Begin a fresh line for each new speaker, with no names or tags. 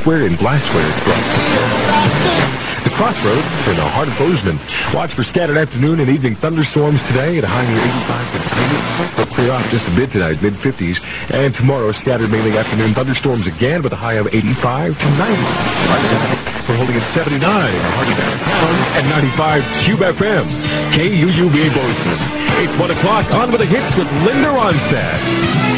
Hardware and Glassware. The Crossroads in the heart of Bozeman. Watch for scattered afternoon and evening thunderstorms today at a high near 85 to 90. They'll clear off just a bit tonight, mid-50s. And tomorrow, scattered mainly afternoon thunderstorms again with a high of 85 to 90. Right now, we're holding at 79 in the heart of downtown and 95 Cube FM. KUUB Bozeman. It's 1 o'clock, on with the hits with Linda Ronstadt.